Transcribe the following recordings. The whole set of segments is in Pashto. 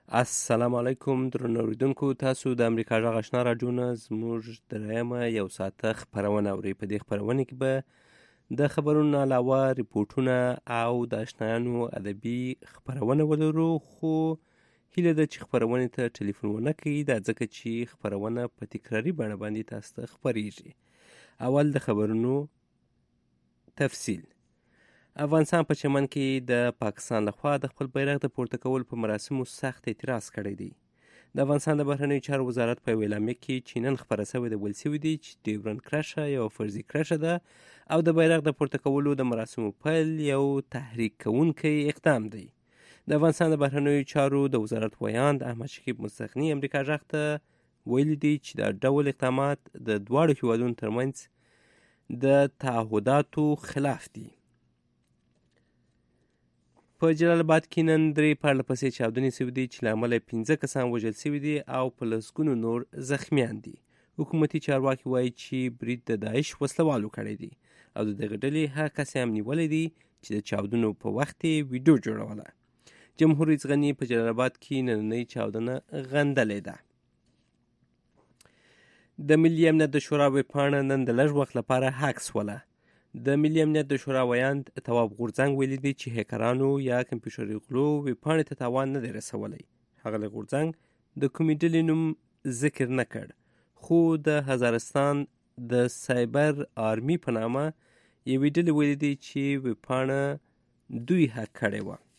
السلام علیکم درنو اوریدونکو، تاسو د امریکا غږ آشنا راډیو نه زموږ درېیمه یو ساعته خپرونه اورئ. په دې خپرونه کې به د خبرونو علاوه ریپورټونه او د آشنایانو ادبي خپرونه ولرو، خو هیله ده چې خپرونې ته ټلیفون ونه کوي، دا ځکه چې خپرونه په تکراري بڼه باندې تاسو ته خپریږي. اول د خبرونو تفصیل. افغانستان په چمن کې د پاکستان لخوا د خپل بیرغ د پورته کول په مراسمو سخت اعتراض کړی دی. د افغانستان د بهرنیو چارو وزارت په یوه اعلامیه کې چې نن خپره شوې ده ویل شوي دي چې ډیورنډ کرښه یو فرضي کرښه ده او د بیرغ د پورته کولو د مراسمو پیل یو تحریک کوونکی اقدام دی. د افغانستان د بهرنیو چارو د وزارت ویاند احمد شکیب مستغني امریکا غږ ته ویلي دي چې دا ډول اقدامات د دواړو هیوادونو ترمنځ د تعهداتو خلاف دي. په جلال آباد کې نن 3 پرله پسې چاودنې شوي دي چې له امله 15 کسان وژل شوي دي او په لسګونو نور زخمیان دي. حکومتي چارواکي وایي چې برید د داعش وسلوالو کړی دی او د دغه ډلې هغه کس هم نیولی دی چې د چاودنو په وخت یې ویډیو جوړوله. جمهور رئیس غني په جلال آباد کې نننۍ چاودنه غندلې ده. د ملي امنیت د شورا ویبپاڼه نن د لږ وخت لپاره هک شوله. د ملي امنیت د شورا ویاند تواب غورځنګ ویلي دی چې هیکرانو یا کمپیوټري غلو ویبپاڼې ته تاوان نه دی رسولی. ښاغلی غورځنګ د کومې ډلې نوم ذکر نه کړ، خو د هزارستان د سایبر آرمي په نامه یوې ډلې ویلي دی چې ویبپاڼه دوی هک کړې وه.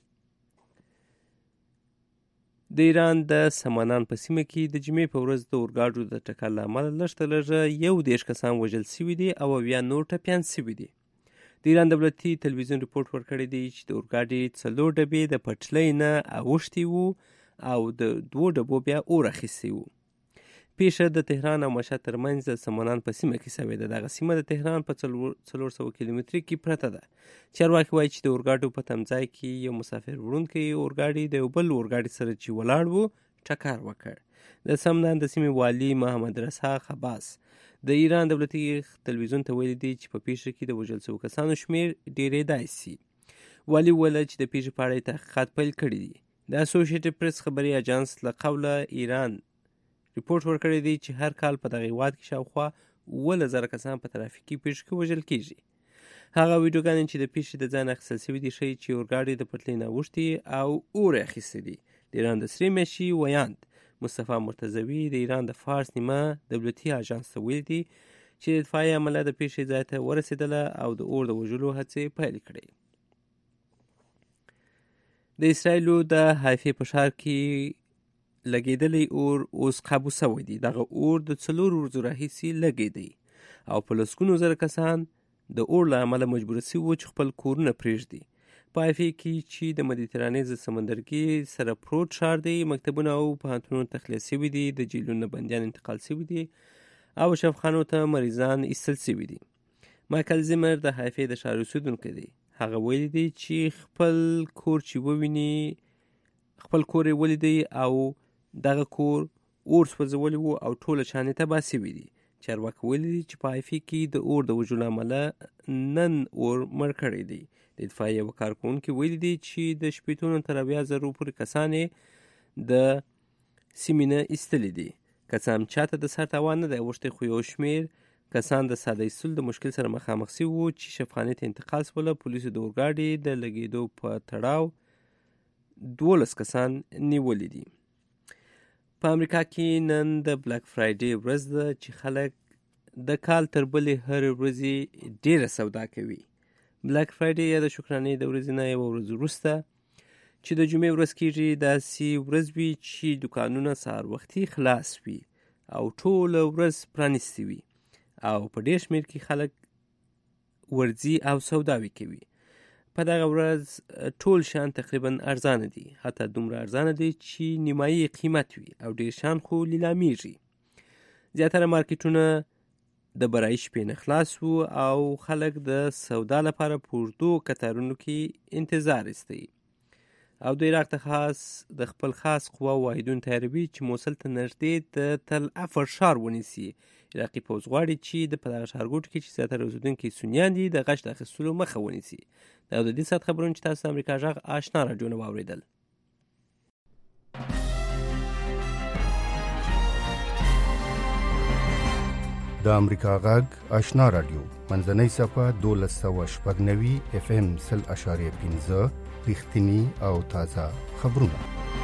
د ایران د سمنان په سیمه کې د جمعې په ورځ د اورګاډو د ټکر له امله لږ تر لږه 11 کسان وژل شوي دي او 8 نور ټپیان شوي دي. د ایران دولتي تلویزیون رپورټ ورکړی دی چې د اورګاډي 4 ډبې د پټلۍ نه اوښتي وو او د 2 ډبو بیا اور اخیستی وو. پیښه د تهران او مشهد ترمنځ د سمنان په سیمه کې شوې ده. دغه سیمه د تهران په 400 کیلومتري کې پرته ده. چارواکي وایي چې د اورګاډو په تمځای کې یو مسافر وړونکی اورګاډي د یو بل اورګاډي سره چې ولاړ وو ټکر وکړ. د سمنان د سیمې والي محمد رسا خباس د ایران دولتي تلویزیون ته ویلي دی چې په پیښه کې د وژل شوو کسانو شمیر ډیریدای شي. والي وویل چې د پیښې په اړه تحقیقات پیل کړي دي. د اسوسییټډ پریس خبري اجانس له قوله ایران رپورټ ورکړی دی چې هر کال په دغه هیواد کې شاوخوا 10,000 کسان په ترافیکي پیښو کې وژل کیږي. هغه ویډیوګانې چې د پیښې د ځای نه اخیستل شوي دي ښیي چې اورګاډي د پټلۍ نه اوښتي او اور یې اخیستی دی. د ایران د سرې میاشتې ویاند مصطفی مرتضوي د ایران د فارس نیمه دولتي اژانس ته ویلي دي چې د دفاعي عمله د پیښې ځای ته ورسېدله او د اور د وژلو هڅې پیل کړې. د اسرائیلو د حیفې په ښار کې لګېدلی اور اوس قابو شوی دی. دغه اور د 4 ورځو راهیسې لګېدی او په لسګونو زره کسان د اور له امله مجبور شوي وو چې خپل کورونه پرېږدي. په حیفې کې چې د مدیترانې د سمندرګي سره پروت ښار دی، مکتبونه او پوهنتونونه تخلیه شوي دي، د جیلونو بندیان انتقال شوي دي او شفاخانو ته مریضان ایستل شوي دي. مایکل زیمر د حیفې د ښار اوسېدونکی دی. هغه ویلي دی چې خپل کور یې ولیدی او دغه کور اور سوځولی وو او ټوله شانې تباه شوي دي. چارواکي ویلي دي چې په حیفې کې د اور د وژلو امله نن اور مړ کړی دی. د دفاعي یوه کارکوونکي ویلي دي چې د 18 تر 80,000 پورې کسان یې د سیمې نه ایستلي دي. که څه هم چاته د سر تاوان نه دی اوښتی، خو یو شمېر کسان د ساده ایستلو د مشکل سره مخامخ شوي وو چې شفاخانې ته انتقال شوله. پولیسو د اورګاډي د لګېدو په تړاو 12 کسان نیولي دي. په امریکا کې نن د بلیک فرایډې ورځ ده چې خلک د کال تر بلې هرې ورځې ډیره سودا کوي. بلیک فرایډې یا د شکرانې د ورځې نه یوه ورځ وروسته چې د جمعې ورځ کېږي، داسې ورځ وي چې دوکانونه سهار وختي خلاص وي او ټوله ورځ پرانیستې وي او په ډېر شمېر کې خلک ورځي او سوداوي کوي. په دغه ورځ ټول شیان تقریبا ارزانه دي، حتی دومره ارزانه دي چې نیمایي قیمت وي او ډېر شیان خو لیلامیږي. زیاتره مارکیټونه د برایي شپې نه خلاص وو او خلک د سودا لپاره په اوږدو کتارونو کې انتظار ایستی او د عراق د خپل خاص قواو واحدونه تیاروي چې موصل ته نږدې د تل افر ښار ونیسي. عراقي پوځ غواړي چې په دغه ښارګوټو کې چې زیاتره اوسېدونکي سنیان دي د غچ د اخیستلو مخه ونیسي. دا د دې ساعت خبرونه چې تاسو د امریکا غږ آشنا راډیو نه واورېدل. د امریکا غږ آشنا رادیو منځنۍ صفحه 1290 FM 0.15 رښتینی او تازه خبرونه.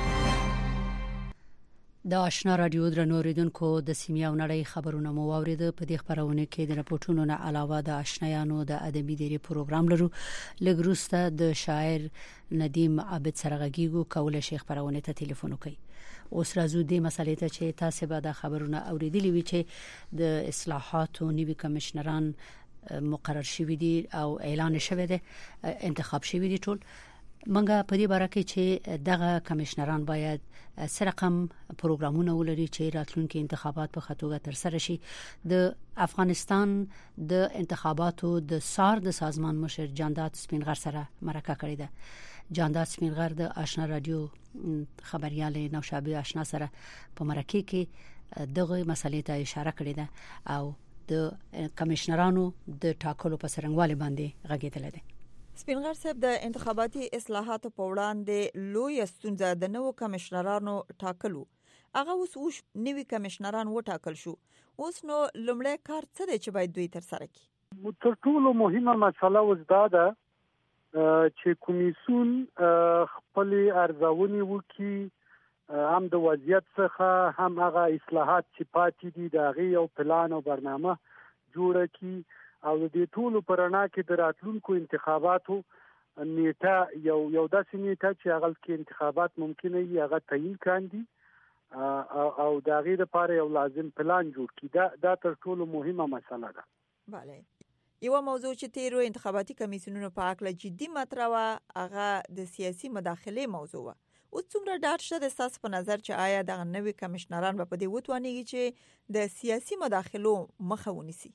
د آشنا رادیو درنو اوریدونکو د سیمه او نړۍ خبرونه مو واورید. په دې خبرونه کې د راپورټونو نه علاوه د آشنایانو د ادبي ډیری پروګرام لرو. لګروسته د شاعر ندیم عابد سرغږیګو کول شي خبرونه ته ټلیفون وکړي. اوس راځو د مسلې ته چې تاسو به د خبرونه اوریدلی وي چې د اصلاحاتو نیوي کمشنران مقرر شوي دي او اعلان شوی دی، انتخاب شوی دي. ټول منګه په دې باره کې چې دغه کمشنران باید سره رقم پروګرامونه ولري چې راتلونکي انتخابات په خطوګه تر سره شي. د افغانستان د انتخاباتو د سار د سازمان مشر جانداد سپینغر سره مرکه کړې ده. جانداد سپینغر د آشنا رادیو خبريال نوشابه آشنا سره په مرکه کې دغه مسلې ته اشاره کړې ده او د کمشنرانو د ټاکلو په سرنګوالي باندې غږېدل دي. سپینغر صاحب، د انتخاباتي اصلاحاتو په وړاندې لوی ستونزه د نوو کمشنرانو ټاکلو. هغه اوس نوي کمشنران وټاکل شو. اوس نو لومړی کار څه دی چې باید دوی تر سره کړي؟ تر ټولو مهمه مسله اوس دا ده چې کمیسیون خپل ارزونې وکړي، هم د وضعیت څخه هم هغه اصلاحات چې پاتې دي د هغې یو پلان او برنامه جوړه کړي او د دې ټولو په رڼا کې د راتلونکو انتخاباتو نیټه یو داسې نیټه چې هغه کې انتخابات ممکنه وي هغه تعیین کاندي او د هغې لپاره یو لازم پلان جوړ کړي. دا تر ټولو مهمه مسله ده. بله، یو موضوع چې تیرو انتخاباتي کمیسیونونو په اړه جدي مطرح وه هغه د سیاسي مداخلې موضوع وه. اوس څومره ډاډ شته د ستاسو په نظر چې آیا دغه نوي کمشنران به په دې وتوانیږي چې د سیاسي مداخلو مخه ونیسي؟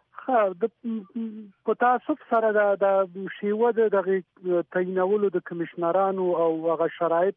په تاسف سره د شیوه د تعینولو د کمشنرانو او هغه شرایط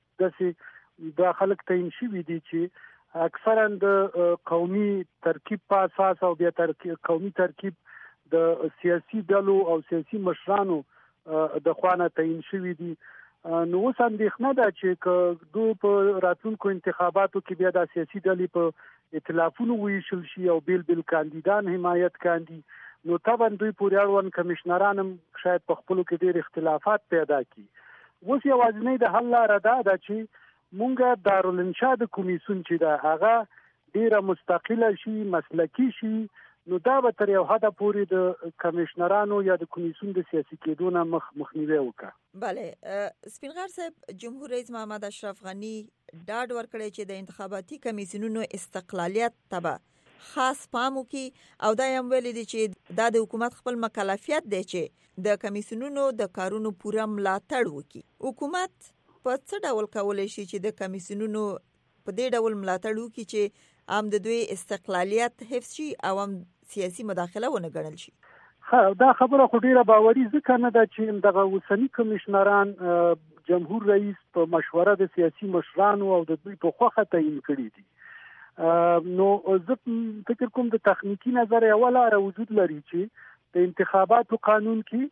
د خلک تعین شوي دي چې اکثرا د قومي ترکیب په اساس او بیا قومي ترکیب د سیاسي ډلو او سیاسي مشرانو د خوانه تعین شوي دي. نو اوس اندېښنه ده چې دوی په راتلونکو انتخاباتو کې بیا د سیاسي ډلې په ائتلافونو ویشل شي او بیل کاندیدان حمایت کاندي، نو طبعا دوی پورې اړوند کمشنران هم شاید په خپلو کې ډېر اختلافات پیدا کړي. اوس یوازینۍ د حل لاره دا ده چې مونږ دارالانشا د کمیسیون چې ده هغه ډېره مستقله شي، مسلکي شي، نو دا به تر یو حده پورې د کمشنرانو یا د کمیسیون د سیاسي کېدو نه مخنیوی وکړه. بله، سپینغر صاحب، جمهور رئیس محمد اشرف غني ډاډ ورکړی چې د انتخاباتي کمیسیونونو استقلالیت ته به خاص پام وکړي او دا هم ویلي دي چې دا د حکومت خپل مکلفیت دی چې د کمیسیونونو د کارونو پوره ملاتړ وکړي. حکومت په څه ډول کولی شي چې د کمیسیونونو په دې ډول ملاتړ وکړي چې هم د دوی استقلالیت حفظ شي او هم سیاسي مداخله ونه ګڼل شي؟ دا خبره خو ډیره باوري ځکه نه ده چې دغه اوسني کمشنران جمهور رئیس په مشوره د سیاسي مشرانو او د دوی په خوښه تعیین کړي دي. نو زه فکر کوم د تخنیکی نظر یو لاره وجود لري چې د انتخاباتو قانون کې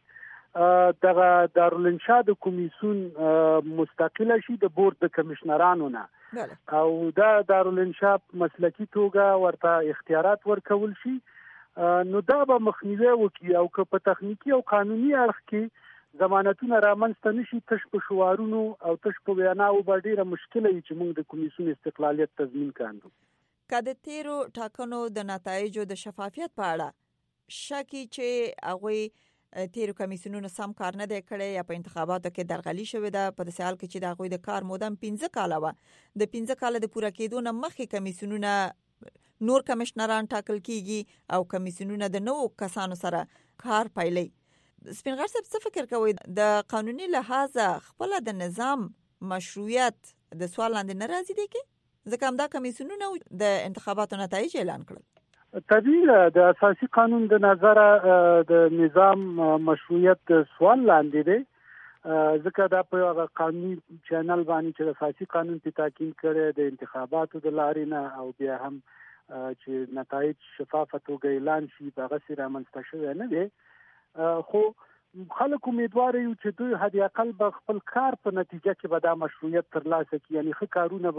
دغه دارالانشا د کمیسیون مستقله شي د بورډ د کمشنرانو نه او دا دارالانشا مسلکی توګه ورته اختیارات ورکول شي. نو دا به مخنیوی وکړي او که په تخنیکی او قانوني اړخ کې ضمانتونه رامنځته نشي، تش په شعارونو او تش په ویناو به ډیره مشکله وي چې موږ د کمیسیون استقلالیت تضمین کاندو. که د تیرو ټاکنو د نتایجو د شفافیت په اړه شکی چې هغوی تیرو کمیسیونونو سم کار نه دی کړی یا په انتخاباتو کې درغلي شوې ده، په داسې حال کې چې د هغوی د کار موده 15 کاله وه، د 15 کاله د پوره کېدو نه مخکې کمیسیونونه نور کمشنران ټاکل کیږي او کمیسیونونه د نوو کسانو سره کار پیلوي. سپینغر صاحب، څه فکر کوئ د قانوني لحاظه خپل د نظام مشروعیت د سوال لاندې نه راځي دی کې؟ ځکه همدا کمیسیونونه د انتخاباتو نتایج اعلان کړل. طبیعي د اساسي قانون د نظره د نظام مشروعیت سوال لاندې دی، ځکه دا په قانوني چینل باندې چې د اساسي قانون په تاکید کړي د انتخاباتو د لارې نه او بیا هم چې نتایج شفافه توګه اعلان شي هغه سره رامنځته شوی نه دی. خو خلک امیدوار یو چې دوی حد اقل به خپل کار په نتیجه کې به دا مشروعیت ترلاسه کړي، یعنی ښه کارونه